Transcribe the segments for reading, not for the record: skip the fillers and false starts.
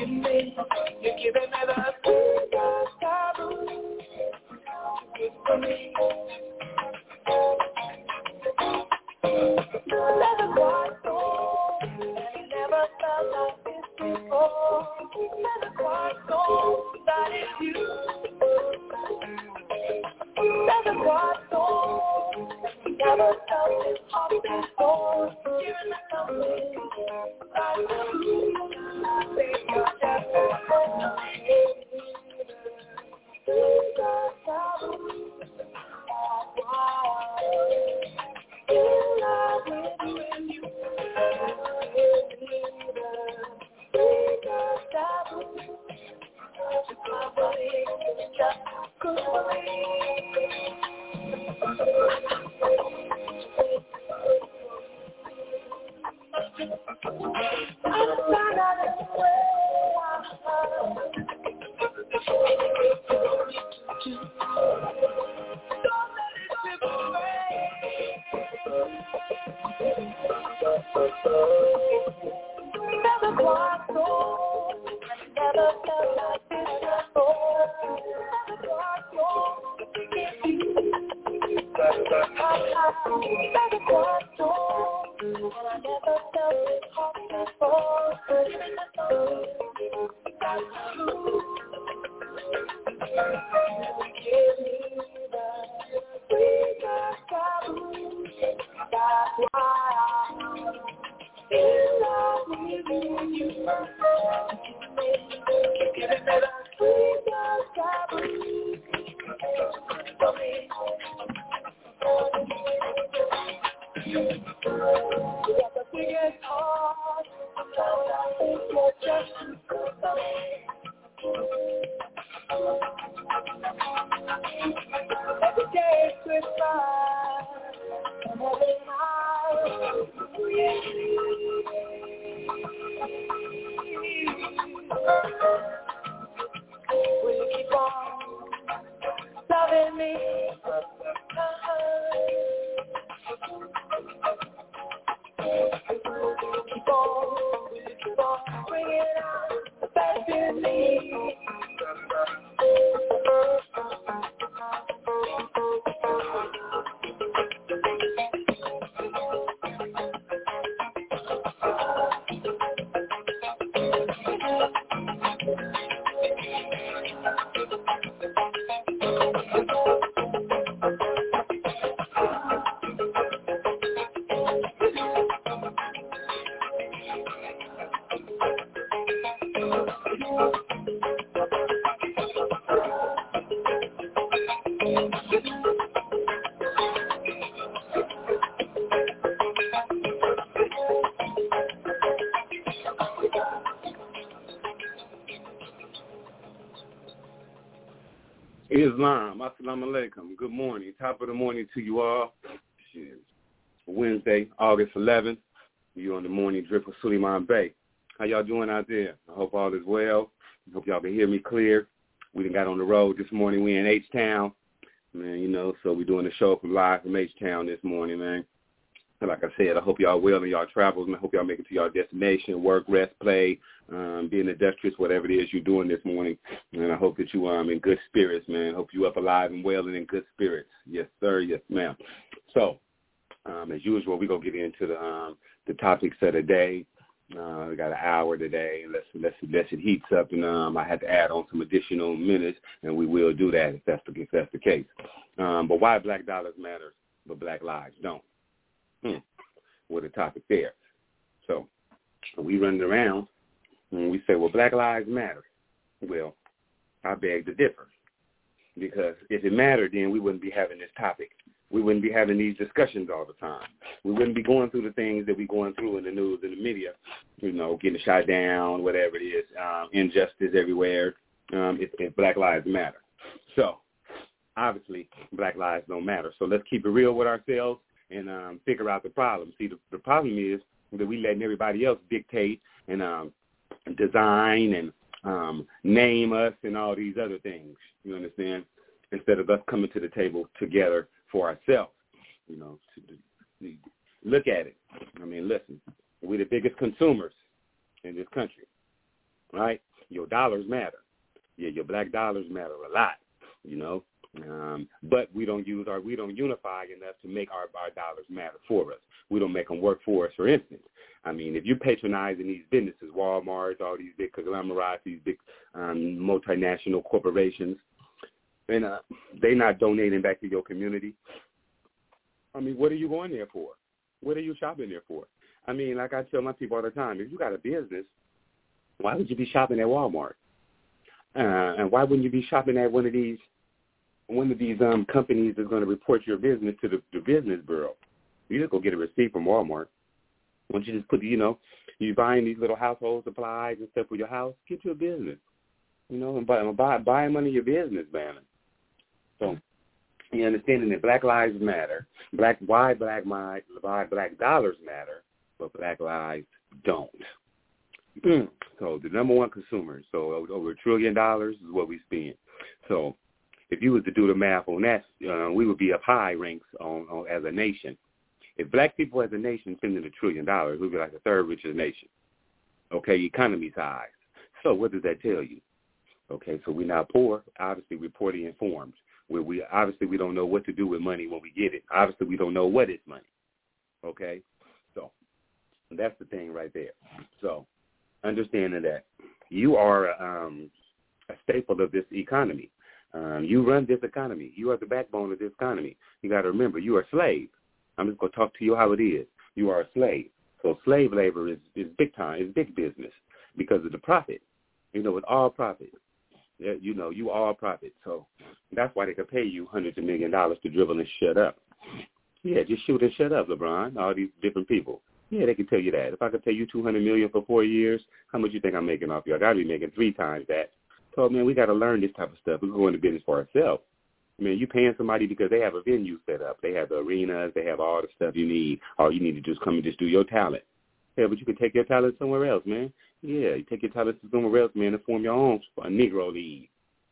giving me the sweet taboo. Good for me. Never quite so, never felt like this before. Never quite so, that is you. Never quite so, never felt this hot before. Giving me something like you. Take your chance and Islam, assalamu alaikum. Good morning. Top of the morning to you all. Wednesday, August 11th. You're on the morning drip with Suleiman Bey. How y'all doing out there? I hope all is well. I hope y'all can hear me clear. We done got on the road this morning. We in H-Town. Man, you know, so we're doing the show live from H-Town this morning, man. And like I said, I hope y'all well in y'all travels, and I hope y'all make it to y'all destination, work, rest, play, being industrious, whatever it is you're doing this morning. And I hope that you in good spirits, man. Hope you up alive and well and in good spirits. Yes, sir. Yes, ma'am. So, as usual, we're going to get into the topics of the day. We got an hour today. Let's it heats up, and I had to add on some additional minutes, and we will do that if that's the case. But why black dollars matter, but black lives don't? What a topic there. So we run around and we say, well, black lives matter. Well, I beg to differ, because if it mattered, then we wouldn't be having this topic. We wouldn't be having these discussions all the time. We wouldn't be going through the things that we're going through in the news and the media, you know, getting shot down, whatever it is, injustice everywhere, if black lives matter. So obviously black lives don't matter. So let's keep it real with ourselves and figure out the problem. See, the problem is that we letting everybody else dictate and design and name us and all these other things, you understand, instead of us coming to the table together for ourselves, you know, to look at it. I mean, listen, we're the biggest consumers in this country, right? Your dollars matter. Yeah, your black dollars matter a lot, you know. But we don't unify enough to make our dollars matter for us. We don't make them work for us, for instance. I mean, if you're patronizing these businesses, Walmart, all these big conglomerates, these big multinational corporations, and they're not donating back to your community, I mean, what are you going there for? What are you shopping there for? I mean, like I tell my people all the time, if you got a business, why would you be shopping at Walmart? And why wouldn't you be shopping at one of these companies that's going to report your business to the business bureau? You just go get a receipt from Walmart. Why don't you just put, you're buying these little household supplies and stuff for your house, get you a business, and buy them under your business banner. So you understanding that Black Lives Matter, why black dollars matter, but Black lives don't. So the number one consumer, so over $1 trillion is what we spend. So if you was to do the math on that, we would be up high ranks on as a nation. If black people as a nation spending $1 trillion, we'd be like the third richest nation. Okay, economy size. So what does that tell you? Okay, so we're not poor. Obviously, we're poorly informed. We don't know what to do with money when we get it. Obviously, we don't know what is money. Okay, so that's the thing right there. So understanding that you are a staple of this economy. You run this economy. You are the backbone of this economy. You got to remember, you are a slave. I'm just going to talk to you how it is. You are a slave. So slave labor is big time. It's big business because of the profit. It's all profit. You all profit. So that's why they could pay you hundreds of millions of dollars to dribble and shut up. Yeah, just shoot and shut up, LeBron. All these different people. Yeah, they can tell you that. If I could pay you $200 million for 4 years, how much you think I'm making off you? I got to be making 3 times that. So, man, we got to learn this type of stuff. We're going into business for ourselves. I mean, you paying somebody because they have a venue set up. They have the arenas. They have all the stuff you need. All you need to just come and just do your talent. Yeah, but you can take your talent somewhere else, man. Yeah, you take your talent somewhere else, man, and form your own Negro League.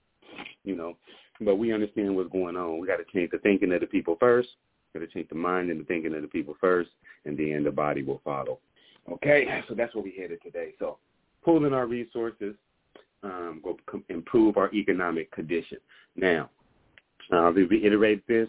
But we understand what's going on. We got to change the thinking of the people first. Got to change the mind and the thinking of the people first, and then the body will follow. Okay, so that's where we headed today. So pooling our resources, go improve our economic condition. Now, I'll reiterate this.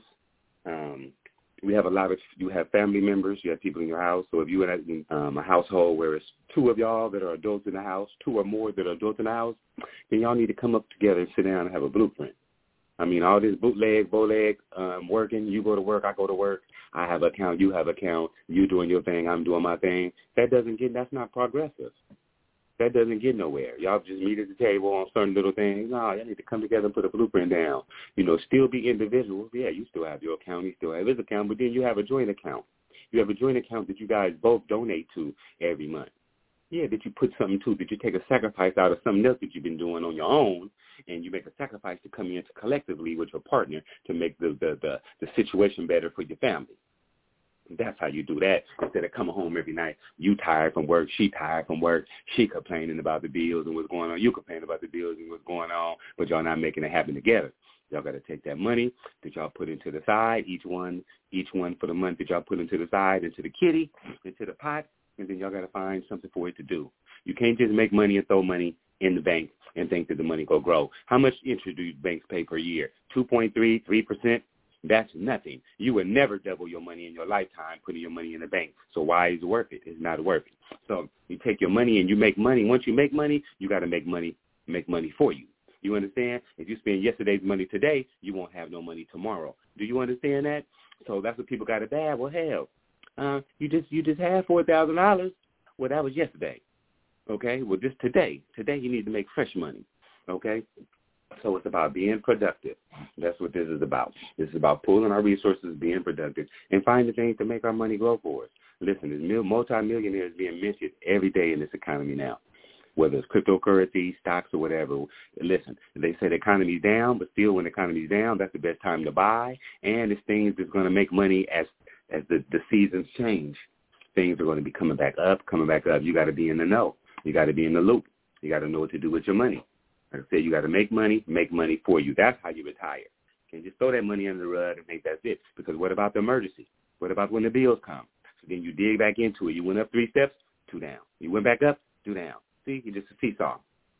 You have family members, you have people in your house. So if you are in a household where it's 2 of y'all that are adults in the house, 2 or more that are adults in the house, then y'all need to come up together and sit down and have a blueprint. I mean, all this bootleg, working, you go to work, I go to work, I have an account, you have an account, you doing your thing, I'm doing my thing. That's not progressive. That doesn't get nowhere. Y'all just meet at the table on certain little things. No, y'all need to come together and put a blueprint down. Still be individuals. Yeah, you still have your account, you still have his account, but then you have a joint account. You have a joint account that you guys both donate to every month. Yeah, that you put something to, that you take a sacrifice out of something else that you've been doing on your own, and you make a sacrifice to come in collectively with your partner to make the situation better for your family. That's how you do that. Instead of coming home every night, you tired from work, she tired from work, she complaining about the bills and what's going on, you complaining about the bills and what's going on, but y'all not making it happen together. Y'all got to take that money that y'all put into the side, each one for the month that y'all put into the side, into the kitty, into the pot, and then y'all got to find something for it to do. You can't just make money and throw money in the bank and think that the money will grow. How much interest do banks pay per year? 2.3%, 3%? That's nothing. You would never double your money in your lifetime putting your money in the bank. So why is it worth it? It's not worth it. So you take your money and you make money. Once you make money, you got to make money for you. You understand? If you spend yesterday's money today, you won't have no money tomorrow. Do you understand that? So that's what people got it bad. Well, hell, you just had $4,000. Well, that was yesterday. Okay? Well, just today. Today you need to make fresh money. Okay? So it's about being productive. That's what this is about. This is about pooling our resources, being productive, and finding things to make our money grow for us. Listen, there's multi-millionaires being minted every day in this economy now, whether it's cryptocurrency, stocks, or whatever. Listen, they say the economy's down, but still when the economy's down, that's the best time to buy, and it's things that's going to make money as the seasons change. Things are going to be coming back up. You got to be in the know. You got to be in the loop. You got to know what to do with your money. Like I said, you got to make money for you. That's how you retire. You can't just throw that money under the rug and think that's it. Because what about the emergency? What about when the bills come? So then you dig back into it. You went up 3 steps, 2 down. You went back up, 2 down. See, you're just a seesaw.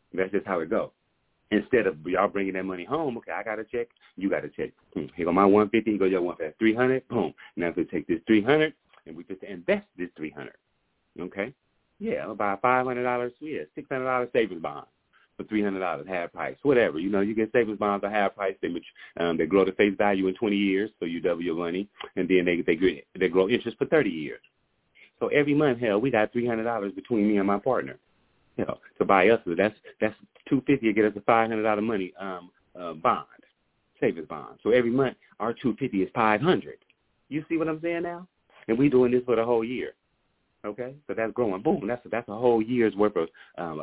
That's just how it goes. Instead of y'all bringing that money home, okay, I got a check, you got a check. Here go my 150, here go your 150, 300, boom. Now if we take this 300 and we just invest this 300, okay? Yeah, I'll buy $500, $600 savings bond for $300, half price, whatever. You know, you get savings bonds at half price. They grow to face value in 20 years, so you double your money, and then they grow interest for 30 years. So every month, hell, we got $300 between me and my partner. You know, to buy us, that's $250 to get us a $500 money bond, savings bond. So every month our $250 is $500. You see what I'm saying now? And we doing this for the whole year. Okay, so that's growing. Boom, that's a whole year's worth of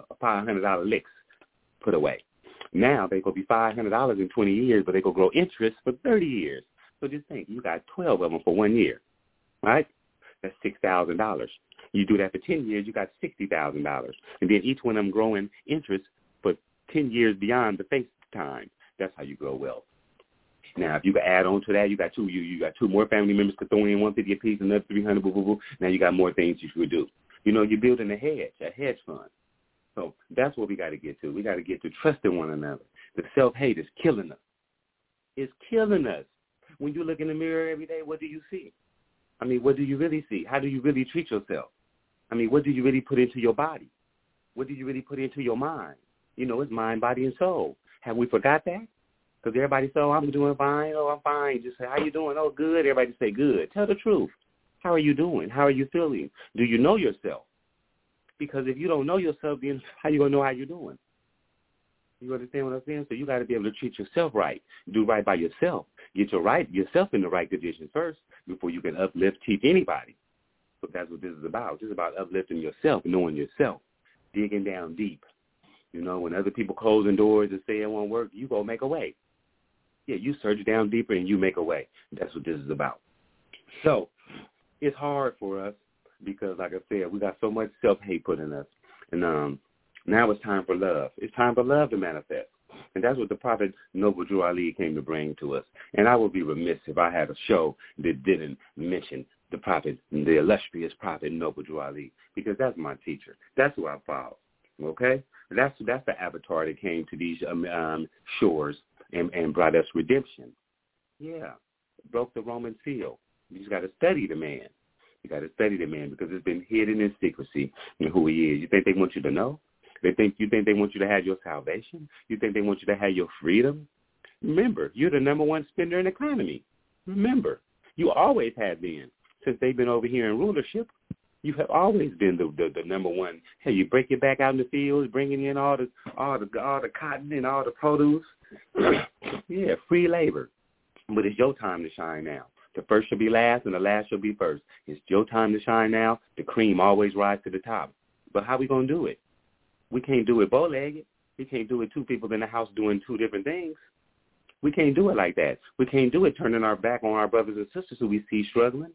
$500 licks put away. Now they gonna be $500 in 20 years, but they gonna grow interest for 30 years. So just think, you got 12 of them for 1 year, right? That's $6,000. You do that for 10 years, you got $60,000. And then each one of them growing interest for 10 years beyond the face time. That's how you grow wealth. Now, if you can add on to that, you got two more family members could throw in $150 apiece, another $300, boo, boo, boo. Now you got more things you could do. You know, you're building a hedge fund. So that's what we got to get to. We got to get to trusting one another. The self-hate is killing us. It's killing us. When you look in the mirror every day, what do you see? I mean, what do you really see? How do you really treat yourself? I mean, what do you really put into your body? What do you really put into your mind? You know, it's mind, body, and soul. Have we forgot that? Because everybody say, oh, I'm doing fine. Oh, I'm fine. Just say, how you doing? Oh, good. Everybody say good. Tell the truth. How are you doing? How are you feeling? Do you know yourself? Because if you don't know yourself, then how you going to know how you're doing? You understand what I'm saying? So you got to be able to treat yourself right. Do right by yourself. Get yourself in the right condition first before you can uplift, teach anybody. So that's what this is about. This is about uplifting yourself, knowing yourself, digging down deep. You know, when other people closing doors and say it won't work, you go make a way. Yeah, you search down deeper and you make a way. That's what this is about. So it's hard for us because, like I said, we got so much self-hate put in us. And now it's time for love. It's time for love to manifest. And that's what the Prophet Noble Drew Ali came to bring to us. And I would be remiss if I had a show that didn't mention the Prophet, the illustrious Prophet Noble Drew Ali, because that's my teacher. That's who I follow. Okay? That's the avatar that came to these shores and brought us redemption. Yeah. Broke the Roman seal. You just got to study the man. You got to study the man because it's been hidden in secrecy in who he is. You think they want you to know? You think they want you to have your salvation? You think they want you to have your freedom? Remember, you're the number one spender in the economy. Remember, you always have been. Since they've been over here in rulership, you have always been the number one. Hey, you break your back out in the fields, bringing in all the cotton and all the produce. Yeah, free labor. But it's your time to shine now. The first shall be last, and the last shall be first. It's your time to shine now. The cream always rise to the top. But how we gonna do it? We can't do it bow-legged. We can't do it two people in the house doing two different things. We can't do it like that. We can't do it turning our back on our brothers and sisters who we see struggling.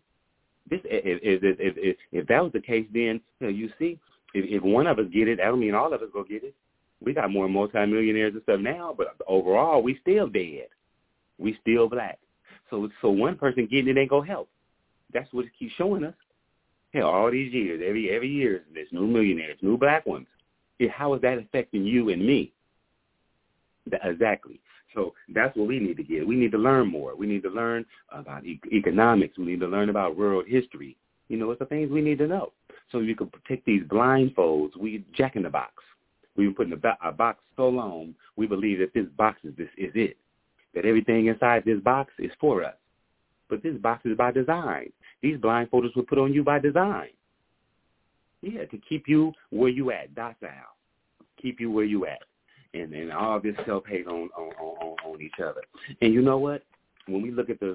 If that was the case, then you see, if one of us get it, that don't mean all of us go get it. We got more multimillionaires and stuff now, but overall, we still dead. We still black. So one person getting it ain't gonna help. That's what it keeps showing us. Hell, all these years, every year, there's new millionaires, new black ones. How is that affecting you and me? Exactly. So that's what we need to get. We need to learn more. We need to learn about economics. We need to learn about world history. You know, it's the things we need to know. So you can take these blindfolds. We jack in the box. We've been putting a box so long, we believe that this box is it, that everything inside this box is for us. But this box is by design. These blindfolds were put on you by design. Yeah, to keep you where you at, docile. Keep you where you at. And all this self-hate on each other. And you know what? When we look at the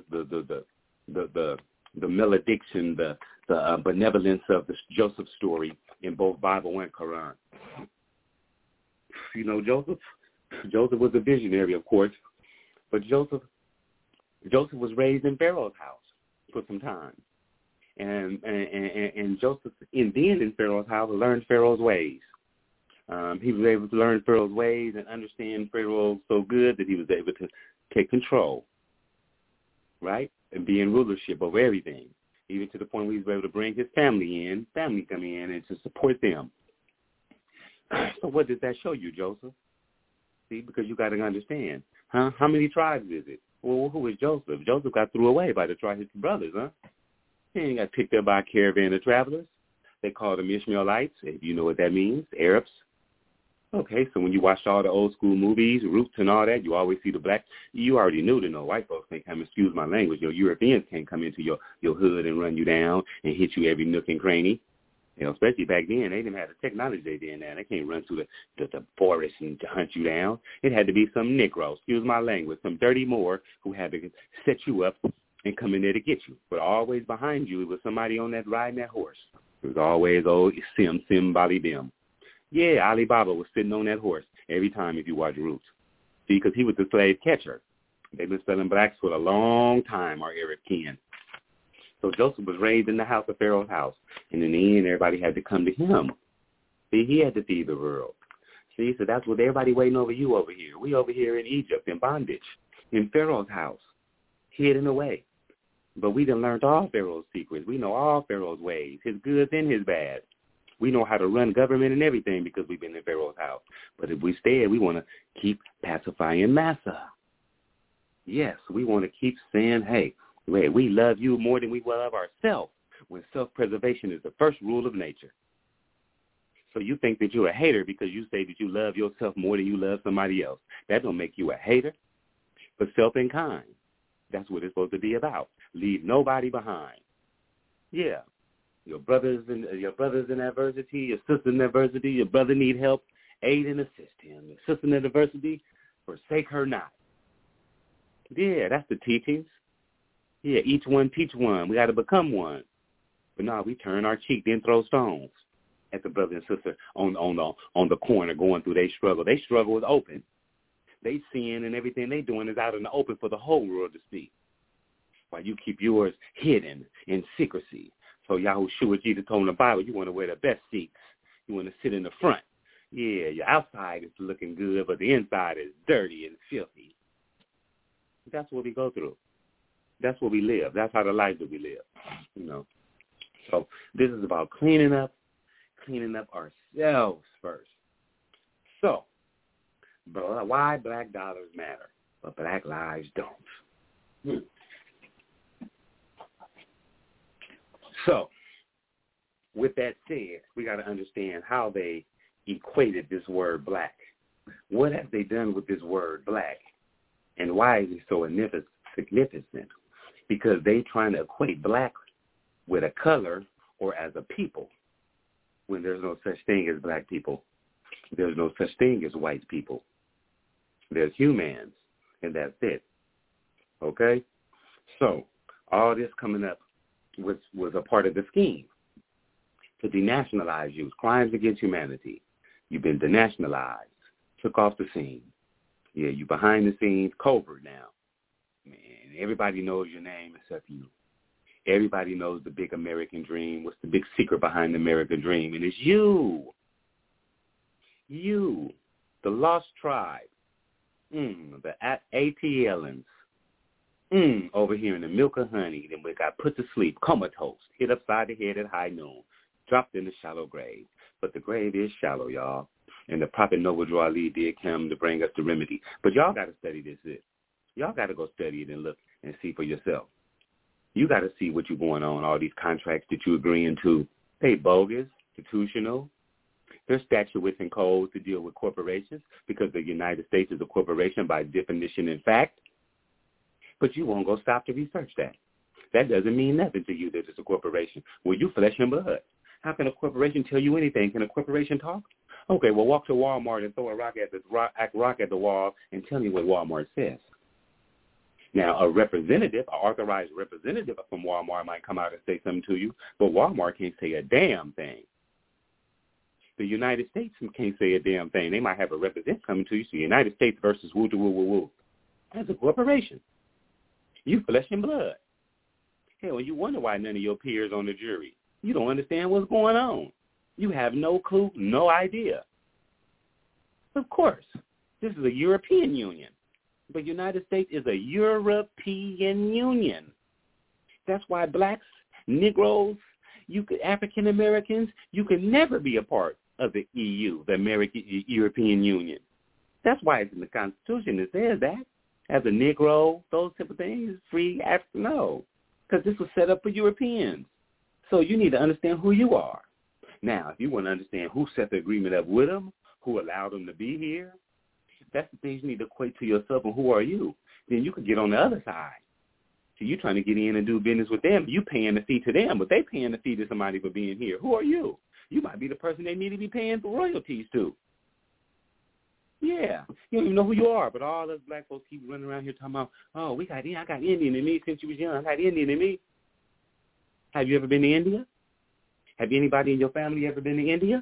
malediction, the benevolence of the Joseph story in both Bible and Quran, you know, Joseph was a visionary, of course, but Joseph was raised in Pharaoh's house for some time. And Joseph, in Pharaoh's house, learned Pharaoh's ways. He was able to learn Pharaoh's ways and understand Pharaoh so good that he was able to take control, right, and be in rulership over everything, even to the point where he was able to bring his family come in and to support them. So what does that show you, Joseph? See, because you got to understand, huh? How many tribes is it? Well, who is Joseph? Joseph got threw away by his brothers, huh? He ain't got picked up by a caravan of travelers. They called them Ishmaelites, if you know what that means, Arabs. Okay, so when you watch all the old school movies, Roots and all that, you always see the black. You already knew to know white folks can't come, excuse my language, your Europeans can't come into your hood and run you down and hit you every nook and cranny. You know, especially back then, they didn't have the technology they did now. They can't run through the forest and to hunt you down. It had to be some Negro, excuse my language, some dirty Moor who had to set you up and come in there to get you. But always behind you, it was somebody on that riding that horse. It was always old Sim Bali Bim. Yeah, Alibaba was sitting on that horse every time if you watch Roots. See, because he was the slave catcher. They've been selling blacks for a long time, our Arab kin. So Joseph was raised in the house of Pharaoh's house. And in the end, everybody had to come to him. See, he had to feed the world. See, so that's what everybody waiting over you over here. We over here in Egypt, in bondage, in Pharaoh's house, hidden away. But we done learned all Pharaoh's secrets. We know all Pharaoh's ways, his goods and his bad. We know how to run government and everything because we've been in Pharaoh's house. But if we stay, we want to keep pacifying Massa. Yes, we want to keep saying, hey, we love you more than we love ourselves, when self-preservation is the first rule of nature. So you think that you're a hater because you say that you love yourself more than you love somebody else. That don't make you a hater, but self and kind. That's what it's supposed to be about. Leave nobody behind. Yeah. Your brothers in adversity, your sister in adversity, your brother need help, aid and assist him. Your sister in adversity, forsake her not. Yeah, that's the teachings. Yeah, each one teach one. We got to become one. But no, we turn our cheek, then throw stones at the brother and sister on the corner going through their struggle. Their struggle is open. They sin and everything they doing is out in the open for the whole world to see. While you keep yours hidden in secrecy. So Yahushua Jesus told in the Bible, you want to wear the best seats. You want to sit in the front. Yeah, your outside is looking good, but the inside is dirty and filthy. That's what we go through. That's what we live. That's how the life that we live, you know. So this is about cleaning up ourselves first. So, why black dollars matter, but black lives don't. So, with that said, we got to understand how they equated this word black. What have they done with this word black? And why is it so significant? Because they trying to equate black with a color or as a people when there's no such thing as black people. There's no such thing as white people. There's humans, and that's it. Okay? So, all this coming up was a part of the scheme to denationalize you. Crimes against humanity. You've been denationalized, took off the scene. Yeah, you behind the scenes, covert now. Man, everybody knows your name except you. Everybody knows the big American dream. What's the big secret behind the American dream? And it's you. You, the lost tribe. The ATLians. Over here in the milk of honey, then we got put to sleep, comatose, hit upside the head at high noon, dropped in the shallow grave. But the grave is shallow, y'all. And the Prophet Noble Drew Ali did come to bring us the remedy. But y'all got to study this. Y'all got to go study it and look and see for yourself. You got to see what you're going on, all these contracts that you're agreeing to. They bogus, institutional. There's statutes and codes to deal with corporations because the United States is a corporation by definition and fact. But you won't go stop to research that. That doesn't mean nothing to you that it's a corporation. Well, you flesh and blood. How can a corporation tell you anything? Can a corporation talk? Okay, well, walk to Walmart and throw a rock at the wall and tell me what Walmart says. Now, an authorized representative from Walmart might come out and say something to you, but Walmart can't say a damn thing. The United States can't say a damn thing. They might have a representative coming to you. So United States versus woo-woo-woo-woo. That's a corporation. You flesh and blood. Hell, you wonder why none of your peers on the jury. You don't understand what's going on. You have no clue, no idea. Of course, this is a European Union. The United States is a European Union. That's why blacks, Negroes, African Americans, you can never be a part of the EU, the European Union. That's why it's in the Constitution. It says that. As a Negro, those type of things, free African, no. Because this was set up for Europeans. So you need to understand who you are. Now, if you want to understand who set the agreement up with them, who allowed them to be here, that's the things you need to equate to yourself and who are you. Then you could get on the other side. So you're trying to get in and do business with them. You paying the fee to them, but they paying the fee to somebody for being here. Who are you? You might be the person they need to be paying for royalties to. Yeah. You don't even know who you are, but all us black folks keep running around here talking about, oh, I got Indian in me since you was young. I got Indian in me. Have you ever been to India? Have anybody in your family ever been to India?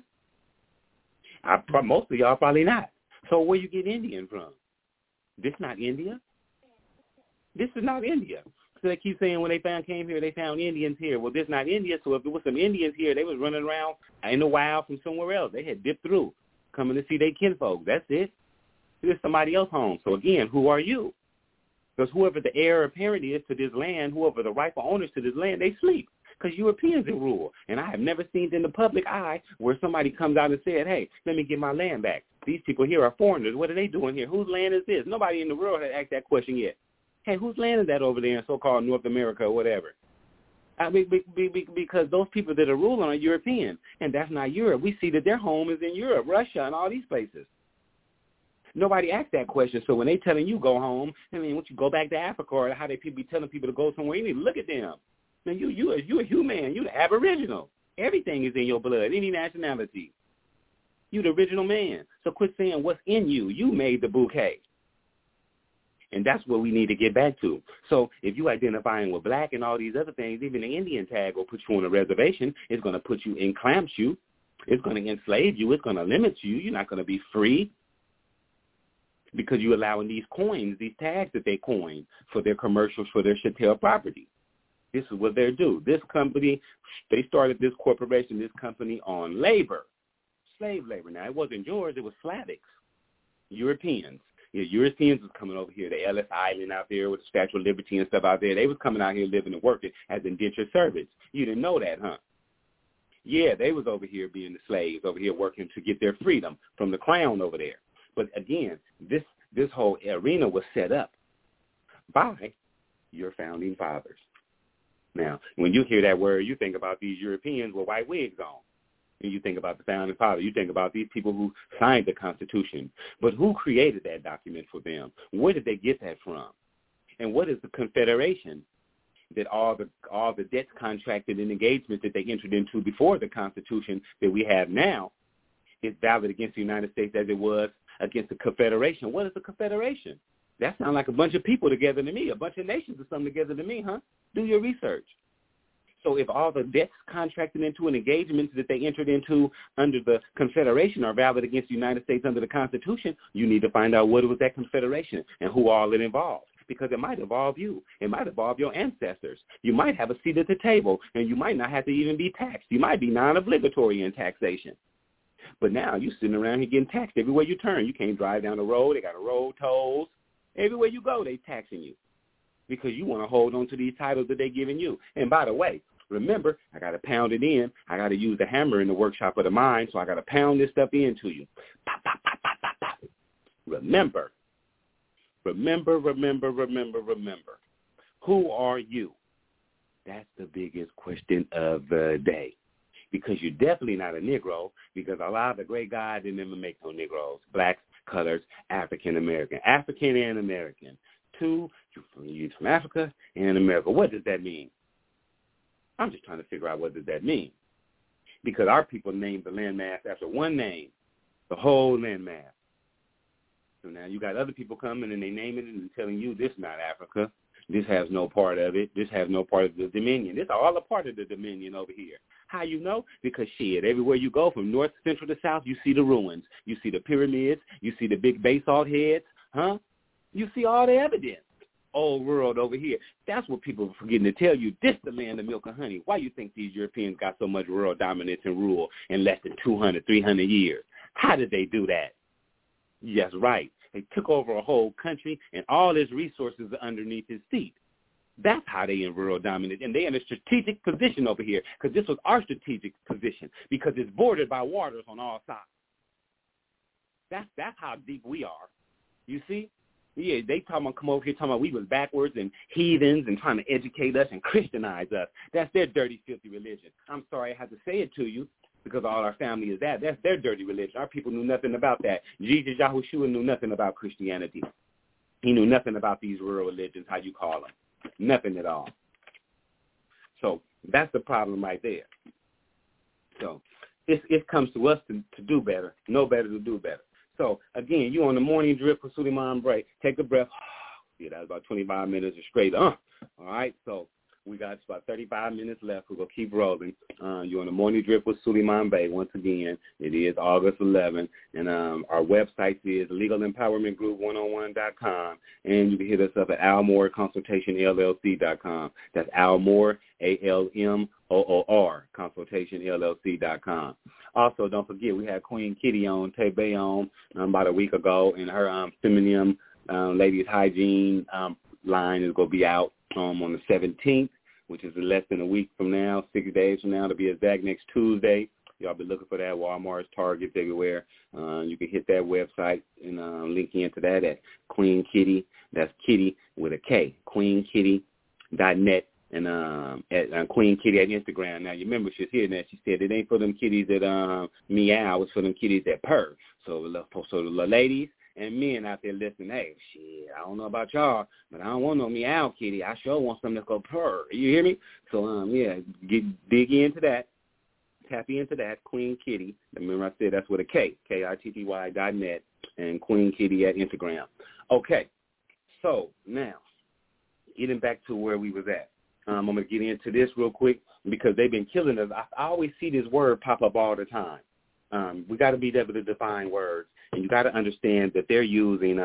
Most of y'all probably not. So where you get Indian from? This not India? This is not India. So they keep saying when they came here, they found Indians here. Well, this not India, so if there was some Indians here, they was running around in the wild from somewhere else. They had dipped through, coming to see their kinfolk. That's it. This is somebody else's home. So again, who are you? Because whoever the heir apparent is to this land, whoever the rightful owners to this land, they sleep. Because Europeans in rule. And I have never seen in the public eye where somebody comes out and said, hey, let me get my land back. These people here are foreigners. What are they doing here? Whose land is this? Nobody in the world has asked that question yet. Hey, whose land is that over there in so-called North America or whatever? I mean, because those people that are ruling are European, and that's not Europe. We see that their home is in Europe, Russia, and all these places. Nobody asked that question. So when they telling you go home, I mean, once you go back to Africa or how they be telling people to go somewhere, you need to look at them. Man, you a human. You the aboriginal. Everything is in your blood, any nationality. You the original man. So quit saying what's in you. You made the bouquet. And that's what we need to get back to. So if you identifying with black and all these other things, even the Indian tag will put you on a reservation. It's going to put you in clamps you. It's going to enslave you. It's going to limit you. You're not going to be free because you're allowing these coins, these tags that they coin for their commercials, for their chattel property. This is what they do. This company, they started this corporation, this company on labor, slave labor. Now, it wasn't George. It was Slavics, Europeans. Yeah, Europeans was coming over here, the Ellis Island out there with the Statue of Liberty and stuff out there. They was coming out here living and working as indentured servants. You didn't know that, huh? Yeah, they was over here being the slaves, over here working to get their freedom from the crown over there. But again, this whole arena was set up by your founding fathers. Now, when you hear that word, you think about these Europeans with white wigs on. And you think about the founding fathers. You think about these people who signed the Constitution. But who created that document for them? Where did they get that from? And what is the Confederation? That all the debts contracted and engagements that they entered into before the Constitution that we have now is valid against the United States as it was against the Confederation. What is the Confederation? That sounds like a bunch of people together to me, a bunch of nations or something together to me, huh? Do your research. So if all the debts contracted into and engagements that they entered into under the Confederation are valid against the United States under the Constitution, you need to find out what was that Confederation and who all it involved. Because it might involve you. It might involve your ancestors. You might have a seat at the table, and you might not have to even be taxed. You might be non-obligatory in taxation. But now you're sitting around here getting taxed everywhere you turn. You can't drive down the road. They got a road tolls. Everywhere you go, they taxing you because you want to hold on to these titles that they're giving you. And by the way, remember, I got to pound it in. I got to use the hammer in the workshop of the mind, so I got to pound this stuff into you. Pop, pop, pop, pop, pop, pop. Remember. Who are you? That's the biggest question of the day. Because you're definitely not a Negro, because a lot of the great guys didn't even make no Negroes. Blacks, colors, African American. African and American. Two, you're from Africa and America. What does that mean? I'm just trying to figure out what does that mean. Because our people named the landmass after one name, the whole landmass. So now you got other people coming and they name it and telling you this is not Africa. This has no part of it. This has no part of the Dominion. This is all a part of the Dominion over here. How you know? Because shit, everywhere you go from north, central to south, you see the ruins. You see the pyramids. You see the big basalt heads. Huh? You see all the evidence. Old world over here. That's what people are forgetting to tell you. This the land of milk and honey. Why you think these Europeans got so much world dominance and rule in less than 200, 300 years? How did they do that? Yes, right. They took over a whole country, and all his resources are underneath his feet. That's how they in rural dominance. And they're in a strategic position over here because this was our strategic position because it's bordered by waters on all sides. That's how deep we are. You see? Yeah, they come over here talking about we was backwards and heathens and trying to educate us and Christianize us. That's their dirty, filthy religion. I'm sorry I had to say it to you because all our family is that. That's their dirty religion. Our people knew nothing about that. Jesus Yahushua knew nothing about Christianity. He knew nothing about these rural religions, how you call them. Nothing at all. So that's the problem right there. So it comes to us to do better, know better to do better. So, again, you on the morning drip for Suleiman Bray. Take a breath. Yeah, that's about 25 minutes of straight. All right, so we got about 35 minutes left. We're going to keep rolling. You're on the morning drip with Suleiman Bey. Once again, it is August 11th, and our website is legalempowermentgroup101.com, and you can hit us up at Almore Consultation LLC.com. That's Almore, ALMOOR, Consultation LLC.com. Also, don't forget, we had Queen Kitty on, Tebe on about a week ago, and her feminine ladies hygiene line is going to be out on the 17th, which is less than a week from now, 6 days from now, to be exact, next Tuesday. Y'all be looking for that, Walmart, Targets, everywhere. You can hit that website and link into that at Queen Kitty. That's Kitty with a K, queenkitty.net. And at Queen Kitty at Instagram. Now, you remember she's here now. She said it ain't for them kitties that meow. It's for them kitties that purr. So the ladies and men out there listening, hey, shit, I don't know about y'all, but I don't want no meow kitty. I sure want something that's going to purr. You hear me? So, dig into that. Tap into that, Queen Kitty. Remember I said that's with a K, KITTY.net, and Queen Kitty at Instagram. Okay, so now, getting back to where we was at. I'm going to get into this real quick because they've been killing us. I always see this word pop up all the time. We got to be able to define words, and you got to understand that they're using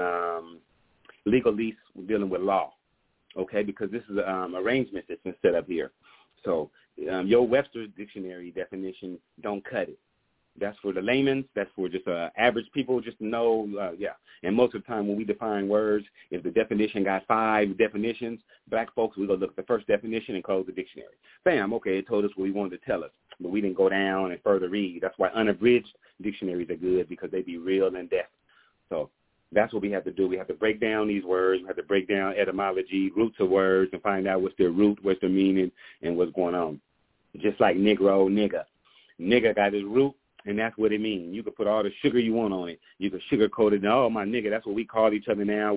legalese dealing with law, okay, because this is an arrangement that's been set up here. So your Webster's dictionary definition don't cut it. That's for the layman. That's for just average people just to know, And most of the time when we define words, if the definition got 5 definitions, black folks, we go look at the first definition and close the dictionary. Bam, okay, it told us what we wanted to tell us, but we didn't go down and further read. That's why unabridged dictionaries are good because they be real and depth. So that's what we have to do. We have to break down these words. We have to break down etymology, roots of words, and find out what's their root, what's their meaning, and what's going on. Just like Negro, nigga. Nigga got his root. And that's what it means. You can put all the sugar you want on it. You can sugarcoat it. Oh, my nigga, that's what we call each other now.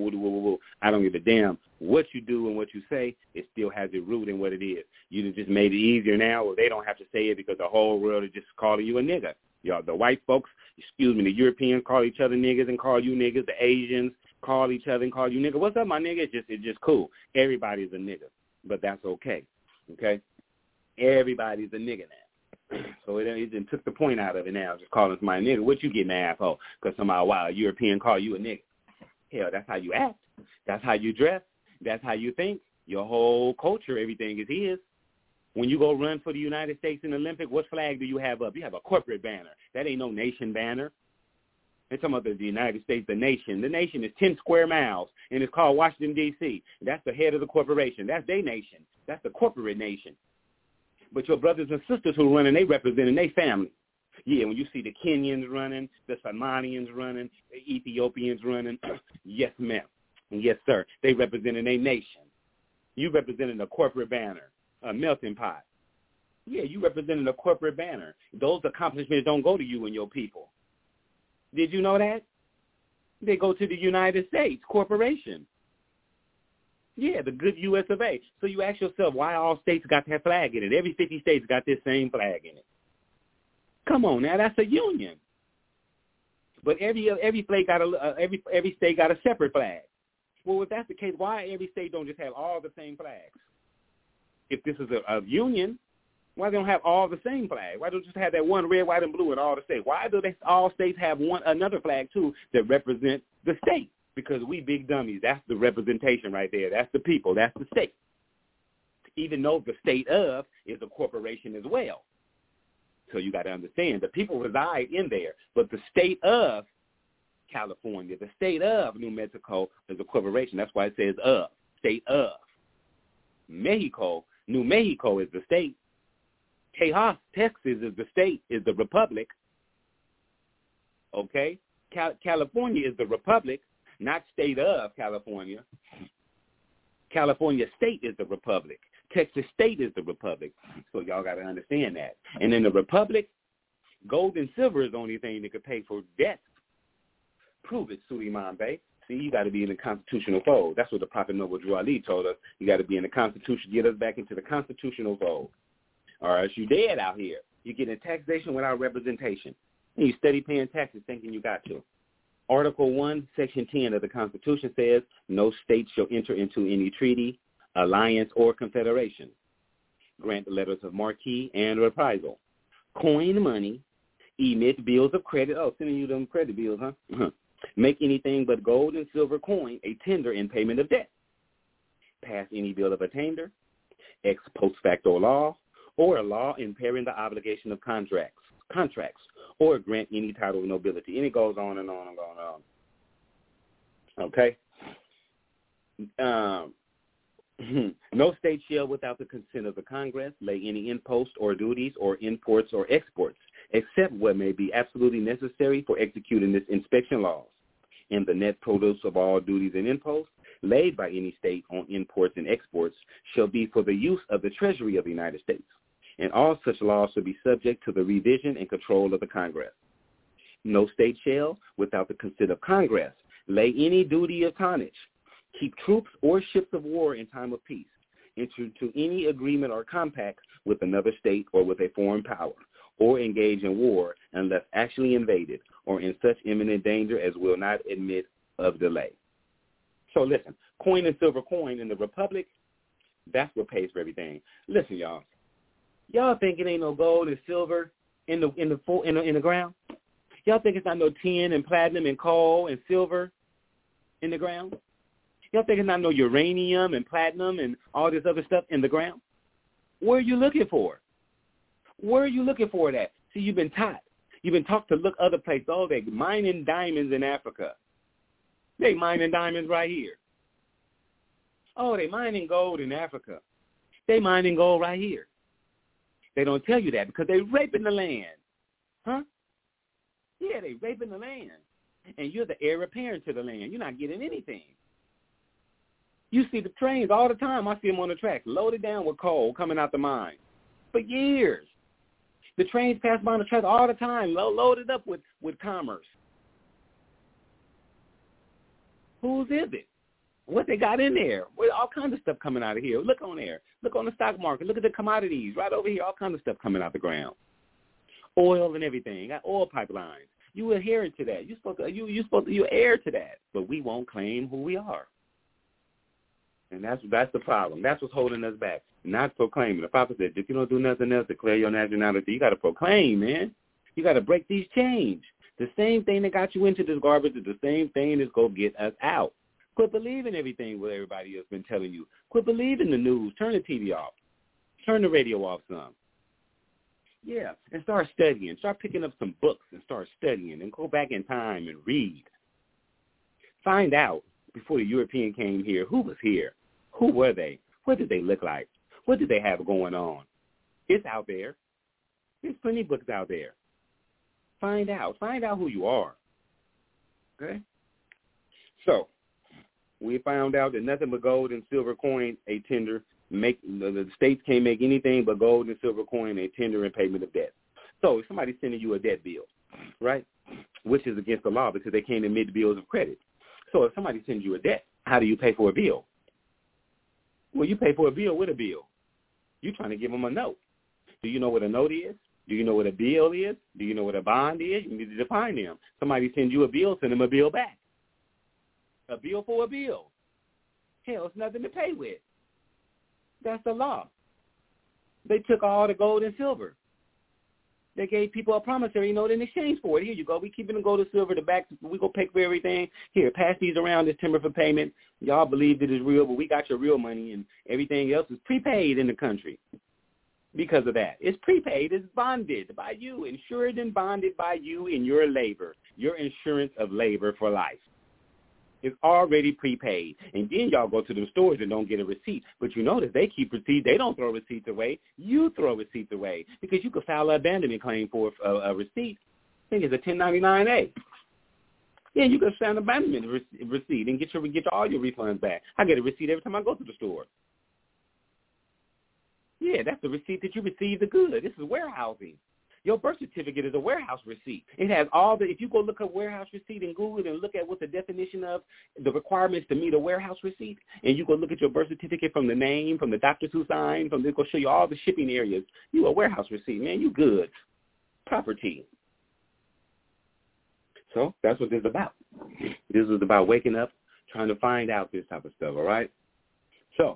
I don't give a damn what you do and what you say. It still has a root in what it is. You just made it easier now, or they don't have to say it because the whole world is just calling you a nigga. Y'all, the white folks, the Europeans call each other niggas and call you niggas. The Asians call each other and call you nigga. What's up, my nigga? It's just cool. Everybody's a nigga, but that's okay. Okay? Everybody's a nigga now. So it took the point out of it now, just calling somebody a nigga. What you getting, asshole? Because somebody, a European call you a nigga. Hell, that's how you act. That's how you dress. That's how you think. Your whole culture, everything is his. When you go run for the United States in the Olympics, what flag do you have up? You have a corporate banner. That ain't no nation banner. They're talking about the United States, the nation. The nation is 10 square miles, and it's called Washington, D.C. That's the head of the corporation. That's their nation. That's the corporate nation. But your brothers and sisters who running, they representing their family. Yeah, when you see the Kenyans running, the Somalians running, the Ethiopians running, yes, ma'am, and yes, sir, they representing their nation. You representing a corporate banner, a melting pot. Yeah, you representing a corporate banner. Those accomplishments don't go to you and your people. Did you know that? They go to the United States corporation. Yeah, the good U.S. of A. So you ask yourself, why all states got that flag in it? Every 50 states got this same flag in it. Come on now, that's a union. But every state got a separate flag. Well, if that's the case, why every state don't just have all the same flags? If this is a union, why they don't have all the same flag? Why don't you just have that one red, white, and blue in all the states? Why do all states have another flag too that represent the state? Because we big dummies. That's the representation right there. That's the people. That's the state. Even though the state of is a corporation as well. So you got to understand, the people reside in there, but the state of California, the state of New Mexico is a corporation. That's why it says of, state of. Mexico. New Mexico is the state. Tejas, Texas is the state, is the republic. Okay? California is the republic, not state of California. California state is the republic. Texas state is the republic. So y'all got to understand that. And in the republic, gold and silver is the only thing that could pay for debt. Prove it, Suleiman Bey. See, you got to be in the constitutional fold. That's what the Prophet Noble Drew Ali told us. You got to be in the Constitution. Get us back into the constitutional fold. Or else you dead out here. You get in taxation without representation. And you steady paying taxes thinking you got to. Article 1, Section 10 of the Constitution says, no state shall enter into any treaty, alliance, or confederation, grant letters of marque and reprisal, coin money, emit bills of credit. Oh, sending you them credit bills, huh? Make anything but gold and silver coin a tender in payment of debt, pass any bill of attainder, ex post facto law, or a law impairing the obligation of contracts, or grant any title of nobility. And it goes on and on and on. Okay? No state shall, without the consent of the Congress, lay any impost or duties or imports or exports, except what may be absolutely necessary for executing this inspection laws. And the net produce of all duties and imposts laid by any state on imports and exports shall be for the use of the Treasury of the United States. And all such laws shall be subject to the revision and control of the Congress. No state shall, without the consent of Congress, lay any duty of tonnage, keep troops or ships of war in time of peace, enter into any agreement or compact with another state or with a foreign power, or engage in war unless actually invaded or in such imminent danger as will not admit of delay. So listen, coin and silver coin in the Republic, that's what pays for everything. Listen, y'all. Y'all think it ain't no gold and silver in the ground? Y'all think it's not no tin and platinum and coal and silver in the ground? Y'all think it's not no uranium and platinum and all this other stuff in the ground? Where are you looking for? Where are you looking for that? See, you've been taught. You've been taught to look other places. Oh, they're mining diamonds in Africa. They mining diamonds right here. Oh, they mining gold in Africa. They mining gold right here. They don't tell you that because they raping the land. Huh? Yeah, they raping the land. And you're the heir apparent to the land. You're not getting anything. You see the trains all the time. I see them on the tracks, loaded down with coal coming out the mine for years. The trains pass by on the tracks all the time, loaded up with commerce. Whose is it? What they got in there? With all kinds of stuff coming out of here. Look on there. Look on the stock market. Look at the commodities right over here. All kinds of stuff coming out the ground. Oil and everything. Got oil pipelines. You adhere to that. You heir to that. But we won't claim who we are. And that's the problem. That's what's holding us back. Not proclaiming. The Papa said, if you don't do nothing else, declare your nationality. You got to proclaim, man. You got to break these chains. The same thing that got you into this garbage is the same thing that's going to get us out. Quit believing everything what everybody has been telling you. Quit believing the news. Turn the TV off. Turn the radio off some. Yeah, and start studying. Start picking up some books and start studying and go back in time and read. Find out, before the European came here, who was here? Who were they? What did they look like? What did they have going on? It's out there. There's plenty of books out there. Find out. Find out who you are. Okay? So, we found out that nothing but gold and silver coin a tender. The states can't make anything but gold and silver coin a tender in payment of debt. So if somebody's sending you a debt bill, right, which is against the law because they can't emit bills of credit. So if somebody sends you a debt, how do you pay for a bill? Well, you pay for a bill with a bill. You're trying to give them a note. Do you know what a note is? Do you know what a bill is? Do you know what a bond is? You need to define them. Somebody sends you a bill, send them a bill back. A bill for a bill. Hell, it's nothing to pay with. That's the law. They took all the gold and silver. They gave people a promissory note in exchange for it. Here you go. We keeping the gold and silver. The back, we go pay for everything. Here, pass these around this timber for payment. Y'all believe it is real, but we got your real money, and everything else is prepaid in the country. Because of that, it's prepaid. It's bonded by you, insured and bonded by you in your labor, your insurance of labor for life. It's already prepaid. And then y'all go to the stores and don't get a receipt. But you notice they keep receipts. They don't throw receipts away. You throw receipts away because you could file an abandonment claim for a receipt. I think it's a 1099-A. Yeah, you can file an abandonment receipt and get all your refunds back. I get a receipt every time I go to the store. Yeah, that's the receipt that you received the good. This is warehousing. Your birth certificate is a warehouse receipt. It has all if you go look up warehouse receipt in Google and look at what the definition of the requirements to meet a warehouse receipt, and you go look at your birth certificate from the name, from the doctors who signed, they'll go show you all the shipping areas. You a warehouse receipt, man. You good. Property. So that's what this is about. This is about waking up, trying to find out this type of stuff, all right? So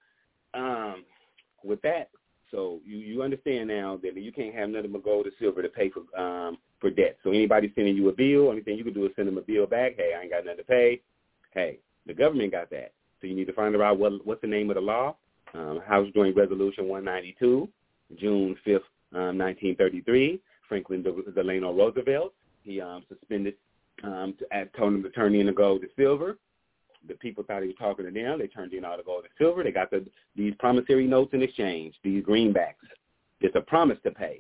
with that, so you understand now that you can't have nothing but gold or silver to pay for debt. So anybody sending you a bill, only thing you can do is send them a bill back. Hey, I ain't got nothing to pay. Hey, the government got that. So you need to find out what's the name of the law. House Joint Resolution 192, June 5th, 1933. Franklin Delano Roosevelt. He suspended, told him to turn in the gold to silver. The people thought he was talking to them. They turned in all the gold and silver. They got these promissory notes in exchange, these greenbacks. It's a promise to pay.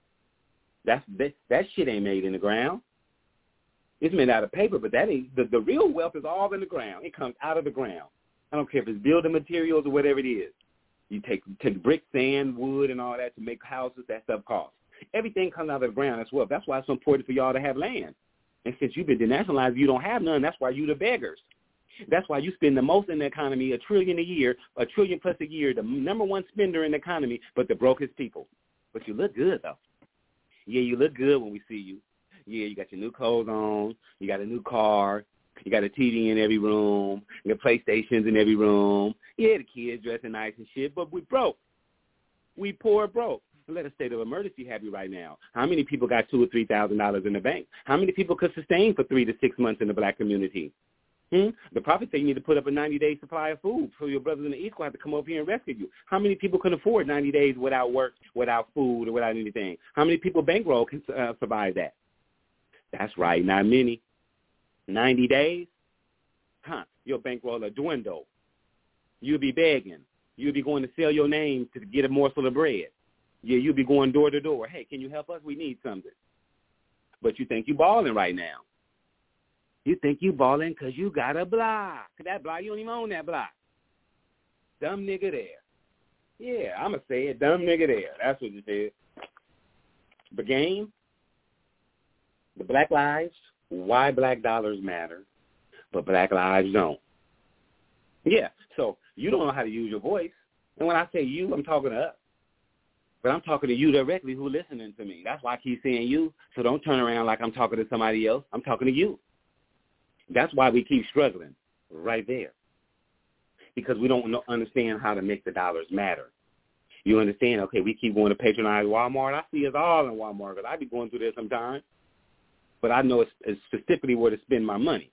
That shit ain't made in the ground. It's made out of paper, but that ain't the real wealth is all in the ground. It comes out of the ground. I don't care if it's building materials or whatever it is. You take brick, sand, wood, and all that to make houses. That stuff costs. Everything comes out of the ground as well. That's why it's so important for y'all to have land. And since you've been denationalized, you don't have none. That's why you the beggars. That's why you spend the most in the economy, $1 trillion a year, $1 trillion plus a year, the number one spender in the economy, but the brokest people. But you look good, though. Yeah, you look good when we see you. Yeah, you got your new clothes on. You got a new car. You got a TV in every room. You got PlayStations in every room. Yeah, the kids dressing nice and shit, but we broke. We poor broke. Let a state of emergency have you right now. How many people got $2,000 or $3,000 in the bank? How many people could sustain for 3 to 6 months in the black community? The prophet said you need to put up a 90-day supply of food so your brothers in the East will have to come over here and rescue you. How many people can afford 90 days without work, without food, or without anything? How many people bankroll can survive that? That's right, not many. 90 days? Your bankroll will dwindle. You'll be begging. You'll be going to sell your name to get a morsel of bread. Yeah, you'll be going door to door. Hey, can you help us? We need something. But you think you balling right now. You think you balling because you got a block. That block, you don't even own that block. Dumb nigga there. Yeah, I'm going to say it. Dumb nigga there. That's what you said. The game, the black lives, why black dollars matter, but black lives don't. Yeah, so you don't know how to use your voice. And when I say you, I'm talking to us. But I'm talking to you directly who's listening to me. That's why I keep saying you. So don't turn around like I'm talking to somebody else. I'm talking to you. That's why we keep struggling right there. Because we don't understand how to make the dollars matter. You understand? Okay, we keep going to patronize Walmart. I see us all in Walmart because I be going through there sometimes. But I know it's specifically where to spend my money.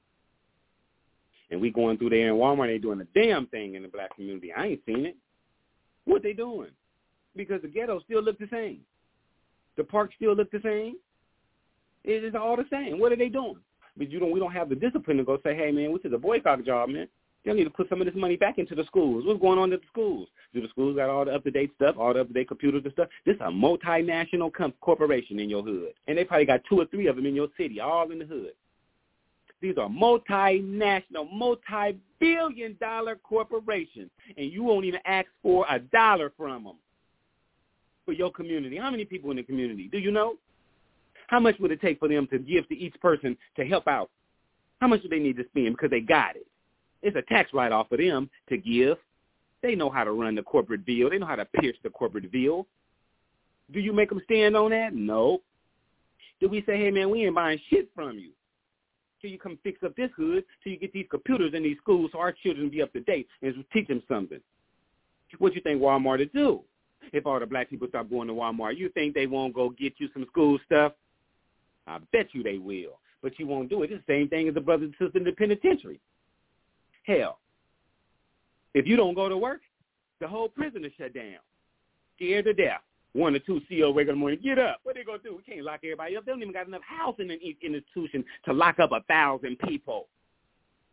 And we going through there in Walmart, they doing a damn thing in the black community. I ain't seen it. What they doing? Because the ghetto still look the same. The parks still look the same. It is all the same. What are they doing? But we don't have the discipline to go say, hey, man, this is a boycott job, man. They need to put some of this money back into the schools. What's going on at the schools? Do the schools got all the up-to-date stuff, all the up-to-date computers and stuff? This is a multinational corporation in your hood. And they probably got 2 or 3 of them in your city, all in the hood. These are multinational, multi-billion-dollar corporations, and you won't even ask for $1 from them for your community. How many people in the community? Do you know? How much would it take for them to give to each person to help out? How much do they need to spend? Because they got it. It's a tax write-off for them to give. They know how to run the corporate bill. They know how to pierce the corporate bill. Do you make them stand on that? No. Do we say, hey, man, we ain't buying shit from you till you come fix up this hood, till you get these computers in these schools so our children be up to date and teach them something? What you think Walmart will do? If all the black people start going to Walmart, you think they won't go get you some school stuff? I bet you they will. But you won't do it. It's the same thing as the brothers and sisters in the penitentiary. Hell, if you don't go to work, the whole prison is shut down. Scared to death. 1 or 2 CO wake up in the morning, get up. What are they going to do? We can't lock everybody up. They don't even got enough house in an institution to lock up 1,000 people.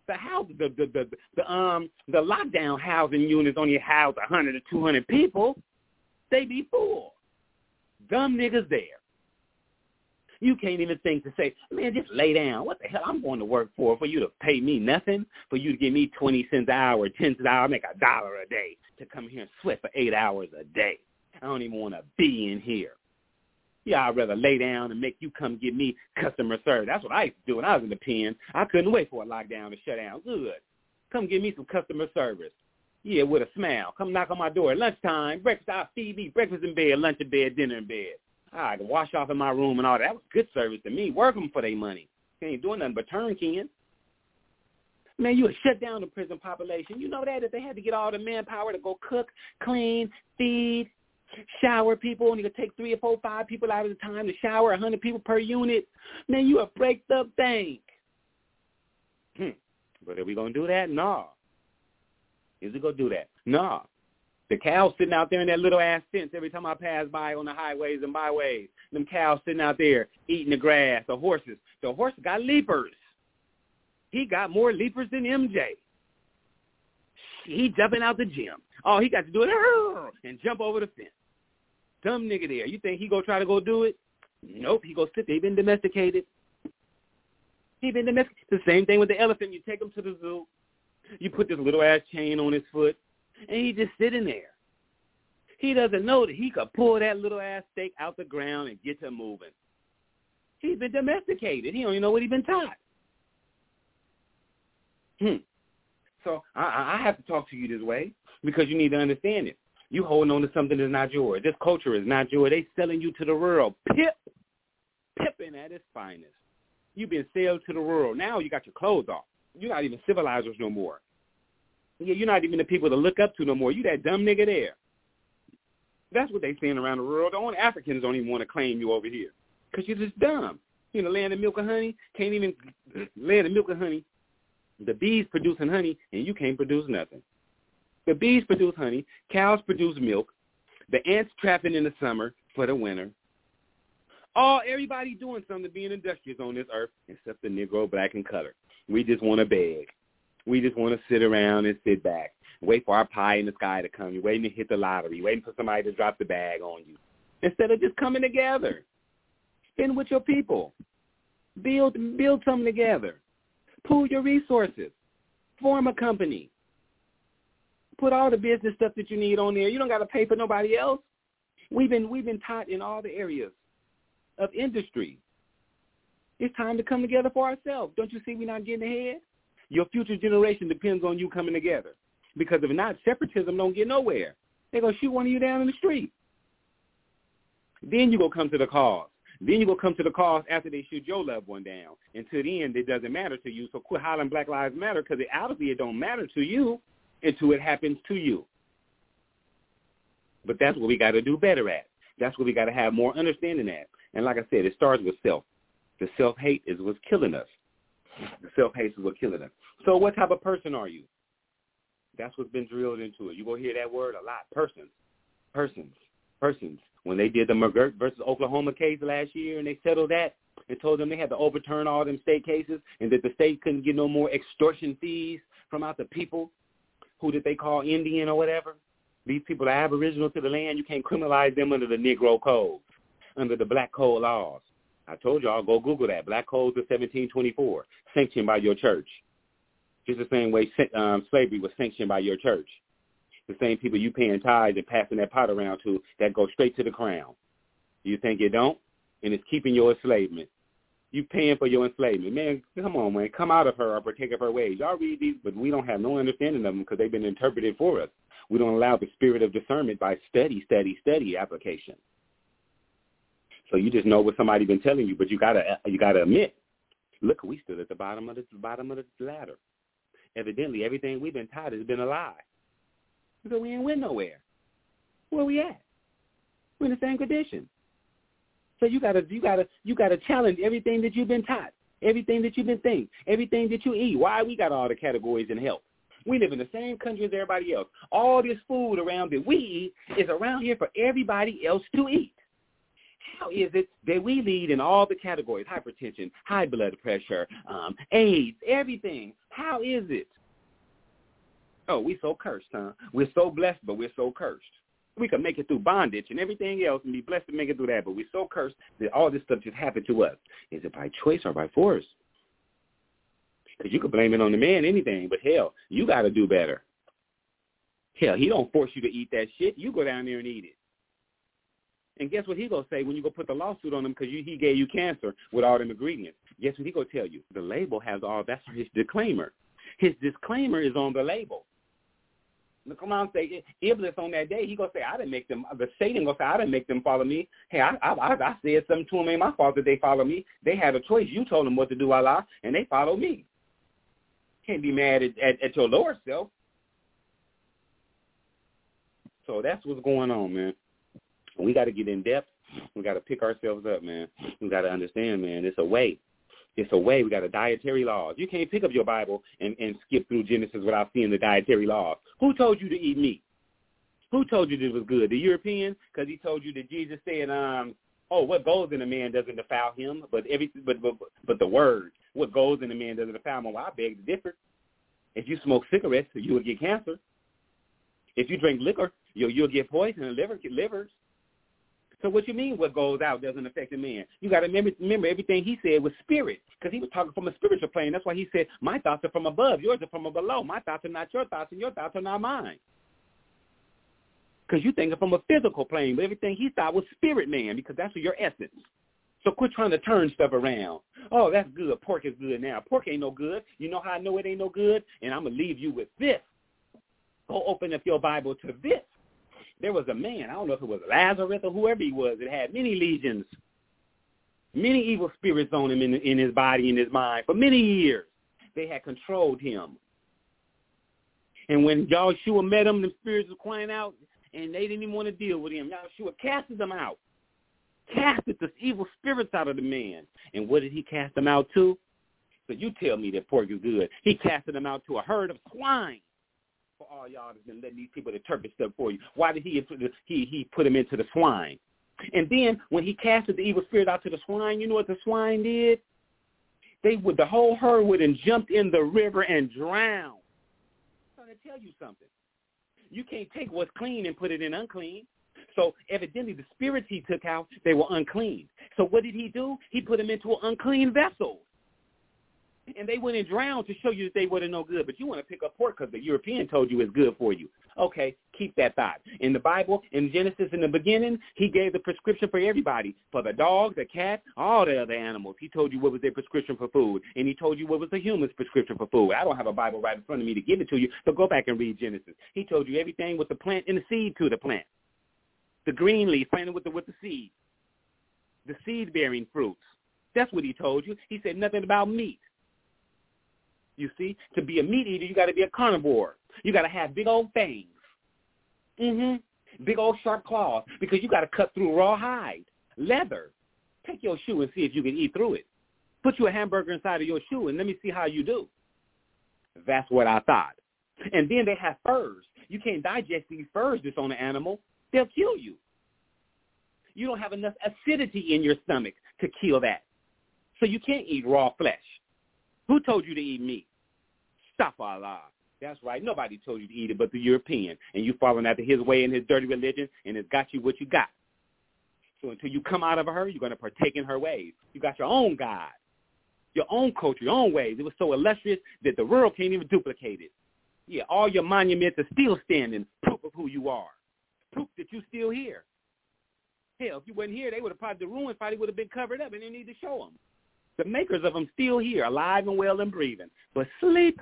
The lockdown housing units only house 100 to 200 people. They be full. Dumb niggas there. You can't even think to say, man, just lay down. What the hell I'm going to work for you to pay me nothing? For you to give me 20 cents an hour, 10 cents an hour, make $1 a day to come here and sweat for 8 hours a day. I don't even want to be in here. Yeah, I'd rather lay down and make you come give me customer service. That's what I used to do when I was in the pen. I couldn't wait for a lockdown to shut down. Good. Come give me some customer service. Yeah, with a smile. Come knock on my door at lunchtime. Breakfast, I'll feed me. Breakfast in bed, lunch in bed, dinner in bed. I can wash off in my room and all that. That was good service to me. Work them for their money. They ain't doing nothing but turn, Ken. Man, you would shut down the prison population. You know that if they had to get all the manpower to go cook, clean, feed, shower people, and you could take 3 or 4, 5 people out at a time to shower, 100 people per unit. Man, you a breaked up thing. But are we going to do that? No. Is it going to do that? No. The cows sitting out there in that little ass fence every time I pass by on the highways and byways. Them cows sitting out there eating the grass. The horse got leapers. He got more leapers than MJ. He jumping out the gym. All he got to do is and jump over the fence. Dumb nigga there. You think he go try to go do it? Nope. He go sit there. He been domesticated. The same thing with the elephant. You take him to the zoo. You put this little ass chain on his foot, and he just sitting there. He doesn't know that he could pull that little ass steak out the ground and get to moving. He's been domesticated. He don't even know what he's been taught. So I have to talk to you this way because you need to understand it. You holding on to something that's not yours. This culture is not yours. They selling you to the world. Pipping at its finest. You've been sold to the world. Now you got your clothes off. You're not even civilizers no more. Yeah, you're not even the people to look up to no more. You that dumb nigga there. That's what they saying around the world. The only Africans don't even want to claim you over here because you're just dumb. You know, land of milk and honey, can't even land of milk and honey. The bees producing honey, and you can't produce nothing. The bees produce honey. Cows produce milk. The ants trapping in the summer for the winter. Everybody doing something to being industrious on this earth except the Negro, black, and color. We just want to beg. We just want to sit around and sit back, wait for our pie in the sky to come. You're waiting to hit the lottery, waiting for somebody to drop the bag on you. Instead of just coming together, spend with your people, build something together, pool your resources, form a company, put all the business stuff that you need on there. You don't got to pay for nobody else. We've been taught in all the areas of industry. It's time to come together for ourselves. Don't you see we're not getting ahead? Your future generation depends on you coming together. Because if not, separatism don't get nowhere. They're going to shoot one of you down in the street. Then you go come to the cause. Then you go come to the cause after they shoot your loved one down. Until the end, it doesn't matter to you. So quit hollering Black Lives Matter because obviously it don't matter to you until it happens to you. But that's what we got to do better at. That's what we got to have more understanding at. And like I said, it starts with self. The self-hate is what's killing us. The self-hate is what's killing us. So what type of person are you? That's what's been drilled into it. You will hear that word a lot. Persons. When they did the McGirt versus Oklahoma case last year and they settled that and told them they had to overturn all them state cases and that the state couldn't get no more extortion fees from out the people who did they call Indian or whatever. These people are aboriginal to the land. You can't criminalize them under the Negro Code, under the Black Code laws. I told y'all, go Google that. Black Codes of 1724, sanctioned by your church. Just the same way slavery was sanctioned by your church. The same people you paying tithes and passing that pot around to that go straight to the crown. You think it don't? And it's keeping your enslavement. You paying for your enslavement. Man, come on, man. Come out of her or partake of her ways. Y'all read these, but we don't have no understanding of them because they've been interpreted for us. We don't allow the spirit of discernment by study application. So you just know what somebody been telling you, but you gotta admit, look, we still at the bottom of the ladder. Evidently, everything we've been taught has been a lie. So we ain't went nowhere. Where we at? We're in the same condition. So you gotta challenge everything that you've been taught, everything that you've been thinking, everything that you eat. Why we got all the categories in health? We live in the same country as everybody else. All this food around that we eat is around here for everybody else to eat. How is it that we lead in all the categories, hypertension, high blood pressure, AIDS, everything? How is it? Oh, we're so cursed, huh? We're so blessed, but we're so cursed. We can make it through bondage and everything else and be blessed to make it through that, but we're so cursed that all this stuff just happened to us. Is it by choice or by force? Because you could blame it on the man, anything, but hell, you got to do better. Hell, he don't force you to eat that shit. You go down there and eat it. And guess what he going to say when you go put the lawsuit on him because he gave you cancer with all them ingredients? Guess what he going to tell you? The label has all, that's his disclaimer. His disclaimer is on the label. Look, come on, say, Iblis on that day, he going to say, I didn't make them, the Satan going to say, I didn't make them follow me. Hey, I said something to them, ain't my fault that they follow me. They had a choice. You told them what to do, Allah, and they follow me. Can't be mad at your lower self. So that's what's going on, man. We got to get in depth. We got to pick ourselves up, man. We got to understand, man, it's a way. It's a way. We got a dietary laws. You can't pick up your Bible and skip through Genesis without seeing the dietary laws. Who told you to eat meat? Who told you this was good? The European? Because he told you that Jesus said, what goes in a man doesn't defile him, but the word, what goes in a man doesn't defile him. Well, I beg to differ. If you smoke cigarettes, you will get cancer. If you drink liquor, you'll get poison and livers. So what you mean what goes out doesn't affect a man? You got to remember everything he said was spirit, because he was talking from a spiritual plane. That's why he said, my thoughts are from above, yours are from below. My thoughts are not your thoughts, and your thoughts are not mine. Because you think from a physical plane, but everything he thought was spirit, man, because that's your essence. So quit trying to turn stuff around. Oh, that's good. Pork is good now. Pork ain't no good. You know how I know it ain't no good? And I'm going to leave you with this. Go open up your Bible to this. There was a man, I don't know if it was Lazarus or whoever he was, that had many legions, many evil spirits on him in his body, in his mind. For many years, they had controlled him. And when Yahshua met him, the spirits were crying out, and they didn't even want to deal with him. Yahshua casted them out, casted the evil spirits out of the man. And what did he cast them out to? So you tell me that pork is good. He casted them out to a herd of swine. For all y'all that's been letting these people interpret stuff for you. Why did he put them into the swine? And then when he casted the evil spirit out to the swine, you know what the swine did? The whole herd would have jumped in the river and drowned. I'm trying to tell you something. You can't take what's clean and put it in unclean. So evidently the spirits he took out, they were unclean. So what did he do? He put them into an unclean vessel. And they went and drowned to show you that they weren't no good. But you want to pick up pork because the European told you it's good for you. Okay, keep that thought. In the Bible, in Genesis, in the beginning, he gave the prescription for everybody. For the dog, the cat, all the other animals. He told you what was their prescription for food. And he told you what was the human's prescription for food. I don't have a Bible right in front of me to give it to you, so go back and read Genesis. He told you everything with the plant and the seed to the plant. The green leaf planted with the seed. The seed-bearing fruits. That's what he told you. He said nothing about meat. You see, to be a meat eater, you got to be a carnivore. You got to have big old fangs. Big old sharp claws, because you got to cut through raw hide, leather. Take your shoe and see if you can eat through it. Put you a hamburger inside of your shoe and let me see how you do. That's what I thought. And then they have furs. You can't digest these furs that's on the animal. They'll kill you. You don't have enough acidity in your stomach to kill that. So you can't eat raw flesh. Who told you to eat meat? Stop Allah. That's right. Nobody told you to eat it but the European. And you following after his way and his dirty religion, and it's got you what you got. So until you come out of her, you're going to partake in her ways. You got your own God, your own culture, your own ways. It was so illustrious that the world can't even duplicate it. Yeah, all your monuments are still standing, proof of who you are, proof that you're still here. Hell, if you wasn't here, they would have probably, the ruins probably would have been covered up, and they need to show them. The makers of them still here, alive and well and breathing. But sleep,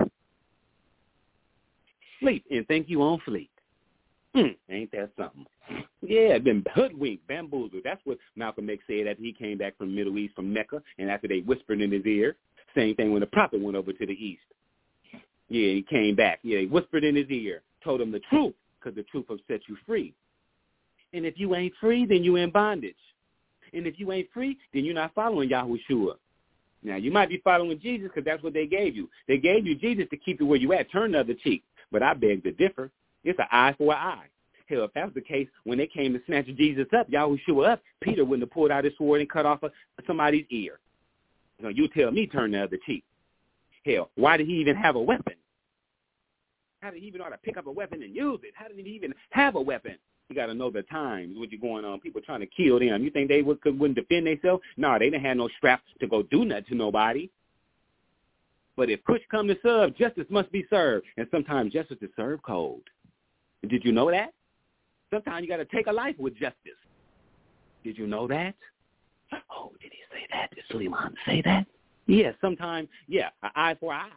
and think you on fleek. Ain't that something? Yeah, been hoodwinked, bamboozled. That's what Malcolm X said after he came back from the Middle East, from Mecca, and after they whispered in his ear. Same thing when the prophet went over to the East. Yeah, he came back. Yeah, he whispered in his ear, told him the truth, because the truth will set you free. And if you ain't free, then you in bondage. And if you ain't free, then you're not following Yahushua. Now, you might be following Jesus because that's what they gave you. They gave you Jesus to keep you where you at. Turn the other cheek. But I beg to differ. It's an eye for an eye. Hell, if that was the case, when they came to snatch Jesus up, Yahushua up, Peter wouldn't have pulled out his sword and cut off somebody's ear. You tell me, turn the other cheek. Hell, why did he even have a weapon? How did he even know how to pick up a weapon and use it? How did he even have a weapon? You got to know the times, what you're going on. People trying to kill them. You think they wouldn't defend themselves? No, they didn't have no strap to go do nothing to nobody. But if push come to shove, justice must be served. And sometimes justice is served cold. Did you know that? Sometimes you got to take a life with justice. Did you know that? Oh, did he say that? Did Suleiman say that? Yeah, sometimes, an eye for eye.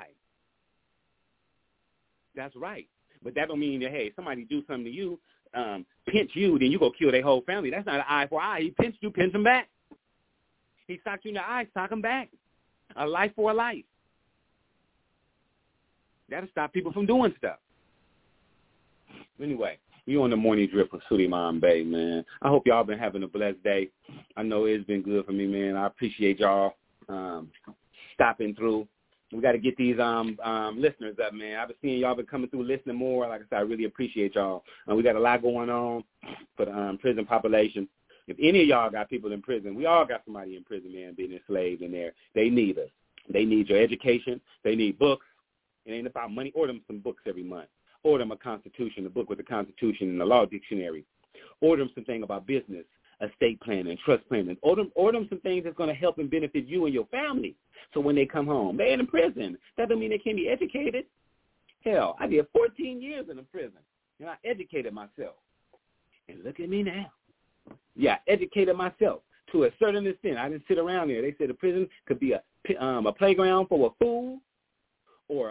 That's right. But that don't mean that, hey, somebody do something to you, pinch you, then you go kill their whole family. That's not an eye for eye. He pinched you, pinch him back. He socked you in the eye, sock him back. A life for a life. That'll stop people from doing stuff. Anyway, you on the morning drip with Suleiman Bey, man. I hope y'all been having a blessed day. I know it's been good for me, man. I appreciate y'all stopping through. We got to get these listeners up, man. I've been seeing y'all been coming through listening more. Like I said, I really appreciate y'all. We got a lot going on for the prison population. If any of y'all got people in prison, we all got somebody in prison, man, being enslaved in there. They need us. They need your education. They need books. It ain't about money. Order them some books every month. Order them a constitution, a book with the Constitution and the law dictionary. Order them something about business, estate planning, trust planning. Order them some things that's going to help and benefit you and your family. So when they come home, they're in prison. That doesn't mean they can't be educated. Hell, I did 14 years in a prison, and I educated myself. And look at me now. Yeah, I educated myself to a certain extent. I didn't sit around there. They said a prison could be a playground for a fool or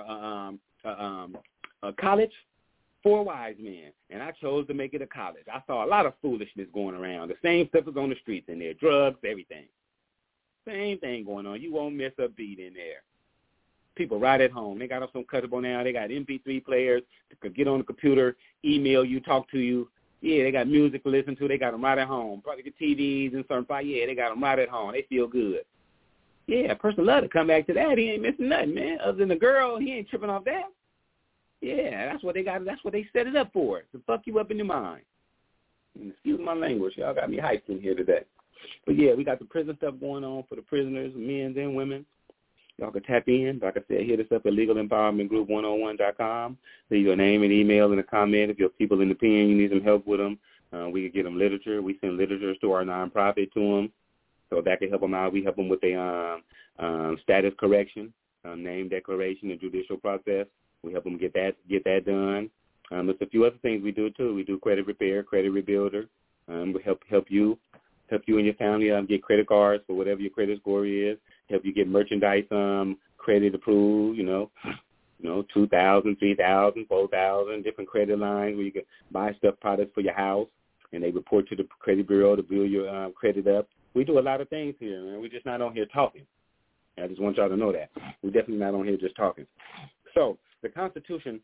a college for a wise man, and I chose to make it a college. I saw a lot of foolishness going around. The same stuff was on the streets in there, drugs, everything. Same thing going on. You won't miss a beat in there. People right at home. They got up some cuttable now. They got MP3 players that could get on the computer, email you, talk to you. Yeah, they got music to listen to. They got them right at home. Probably get TVs and certain parts. Yeah, they got them right at home. They feel good. Yeah, a person love to come back to that. He ain't missing nothing, man. Other than the girl, he ain't tripping off that. Yeah, that's what they got. That's what they set it up for, to fuck you up in your mind. And excuse my language. Y'all got me hyped in here today. But, yeah, we got the prison stuff going on for the prisoners, men and women. Y'all can tap in. Like I said, hit us up at legalempowermentgroup101.com. Leave your name and email in a comment. If your people in the pen, you need some help with them, we can get them literature. We send literature to our nonprofit to them. So that can help them out. We help them with their status correction, name declaration, and judicial process. We help them get that done. There's a few other things we do too. We do credit repair, credit rebuilder. We help you and your family get credit cards for whatever your credit score is. Help you get merchandise credit approved. You know, 2,000, 3,000, 4,000 different credit lines where you can buy stuff, products for your house, and they report to the credit bureau to build your credit up. We do a lot of things here, man. We're just not on here talking. I just want y'all to know that. We're definitely not on here just talking. So the Constitution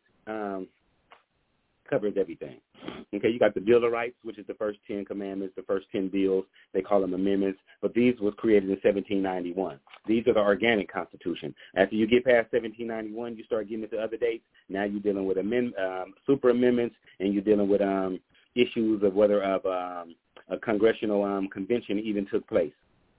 covers everything. Okay, you got the Bill of Rights, which is the first 10 commandments, the first 10 bills. They call them amendments, but these was created in 1791. These are the organic Constitution. After you get past 1791, you start getting into other dates. Now you're dealing with super amendments, and you're dealing with issues of whether a congressional convention even took place.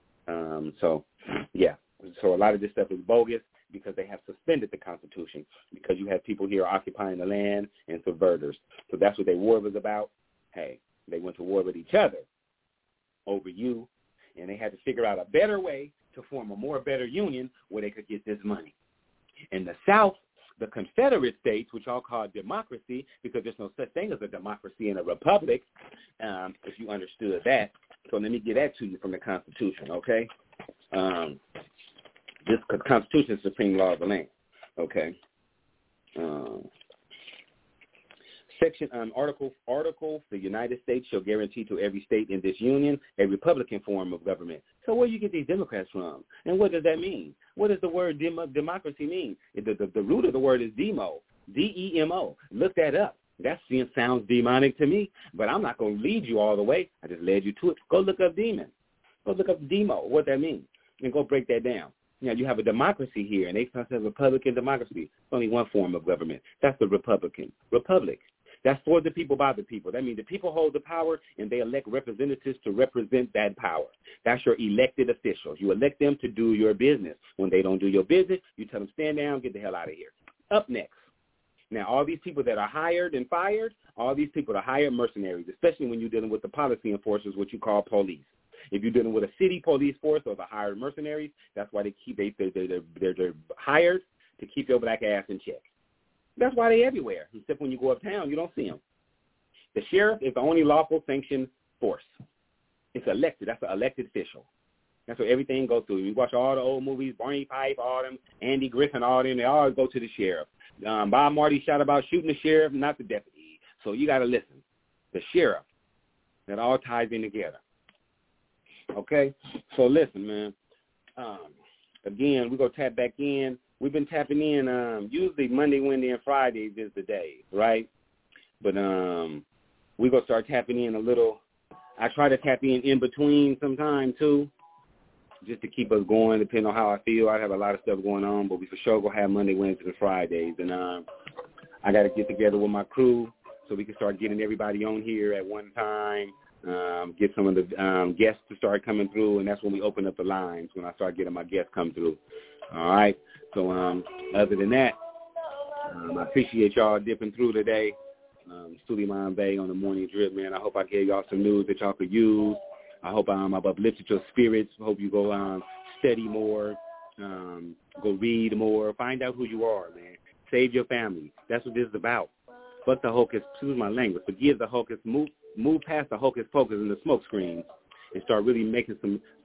So a lot of this stuff is bogus because they have suspended the Constitution because you have people here occupying the land and subverters. So that's what their war was about. Hey, they went to war with each other over you, and they had to figure out a better way to form a better union where they could get this money. In the South, the Confederate States, which all call democracy, because there's no such thing as a democracy in a republic, if you understood that. So let me get that to you from the Constitution, okay? This Constitution is the supreme law of the land, okay? Article, the United States shall guarantee to every state in this union a Republican form of government. So where do you get these Democrats from? And what does that mean? What does the word democracy mean? The root of the word is demo, D-E-M-O. Look that up. That sounds demonic to me, but I'm not going to lead you all the way. I just led you to it. Go look up demon. Go look up demo, what that means, and go break that down. Now, you have a democracy here, and they talk about Republican democracy. It's only one form of government. That's the Republican. Republic. That's for the people, by the people. That means the people hold the power, and they elect representatives to represent that power. That's your elected officials. You elect them to do your business. When they don't do your business, you tell them, stand down, get the hell out of here. Up next. Now, all these people that are hired and fired, all these people are hired mercenaries, especially when you're dealing with the policy enforcers, what you call police. If you're dealing with a city police force or the hired mercenaries, that's why they're hired to keep your black ass in check. That's why they're everywhere, except when you go uptown, you don't see them. The sheriff is the only lawful sanctioned force. It's elected. That's an elected official. That's where everything goes through. You watch all the old movies, Barney Fife, all them, Andy Griffin, all them, they all go to the sheriff. Bob Marley shot about shooting the sheriff, not the deputy. So you got to listen. The sheriff. That all ties in together. Okay? So listen, man. Again, we're going to tap back in. We've been tapping in usually Monday, Wednesday, and Fridays is the days, right? But we're going to start tapping in a little. I try to tap in between sometime, too, just to keep us going, depending on how I feel. I have a lot of stuff going on, but we for sure going to have Monday, Wednesday, and Fridays. And I got to get together with my crew so we can start getting everybody on here at one time, get some of the guests to start coming through, and that's when we open up the lines, when I start getting my guests come through. All right? So other than that, I appreciate y'all dipping through today. Suleiman Bey on the Morning Drip, man. I hope I gave y'all some news that y'all could use. I hope I've uplifted your spirits. I hope you go study more, go read more, find out who you are, man. Save your family. That's what this is about. Fuck the hocus, excuse my language, forgive the hocus, move past the hocus pocus and the smoke screens and start really making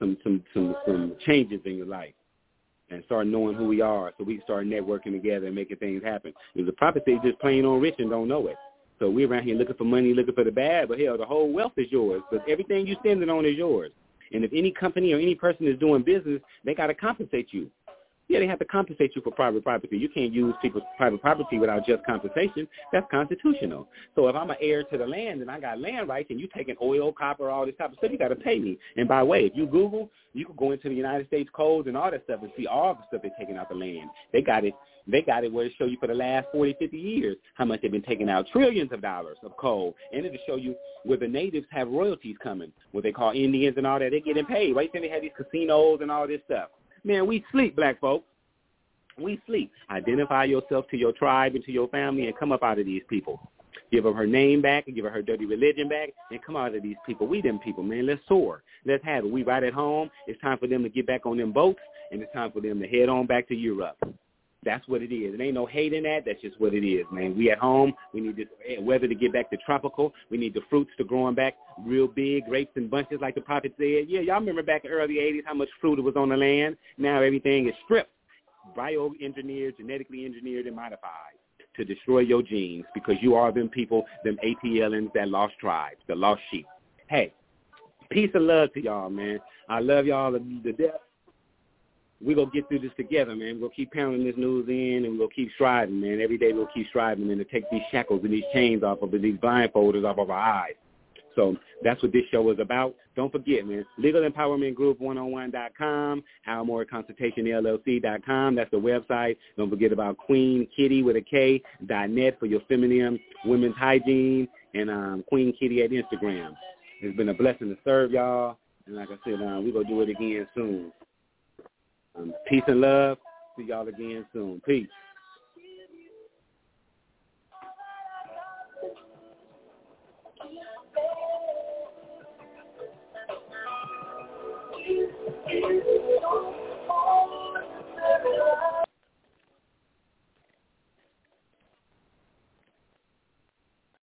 some changes in your life. And start knowing who we are so we can start networking together and making things happen. There's a prophet say just plain on rich and don't know it. So we're around here looking for money, looking for the bad, but hell, the whole wealth is yours. But everything you spend it on is yours. And if any company or any person is doing business, they got to compensate you. Yeah, they have to compensate you for private property. You can't use people's private property without just compensation. That's constitutional. So if I'm an heir to the land and I got land rights and you taking oil, copper, all this type of stuff, you got to pay me. And by the way, if you Google, you can go into the United States codes and all that stuff and see all the stuff they're taking out the land. They got it where it show you for the last 40, 50 years how much they've been taking out, trillions of dollars of coal. And it'll show you where the natives have royalties coming, what they call Indians and all that. They're getting paid. Right then they have these casinos and all this stuff. Man, we sleep, black folks. We sleep. Identify yourself to your tribe and to your family and come up out of these people. Give her her name back and give her her dirty religion back and come out of these people. We them people, man. Let's soar. Let's have it. We right at home. It's time for them to get back on them boats, and it's time for them to head on back to Europe. That's what it is. It ain't no hate in that. That's just what it is, man. We at home. We need this weather to get back to tropical. We need the fruits to growing back real big, grapes and bunches like the prophet said. Yeah, y'all remember back in the early 80s how much fruit was on the land? Now everything is stripped, bioengineered, genetically engineered, and modified to destroy your genes because you are them people, them ATLians, that lost tribes, the lost sheep. Hey, peace and love to y'all, man. I love y'all to death. We're going to get through this together, man. We're going to keep pounding this news in, and we're going to keep striving, man. Every day we'll keep striving and to take these shackles and these chains off of these blindfolders off of our eyes. So that's what this show is about. Don't forget, man, Legal Empowerment Group 101.com, Almore Consultation LLC.com. That's the website. Don't forget about Queen Kitty with a K.net for your feminine women's hygiene, and Queen Kitty at Instagram. It's been a blessing to serve y'all. And like I said, we're going to do it again soon. Peace and love. See y'all again soon. Peace. You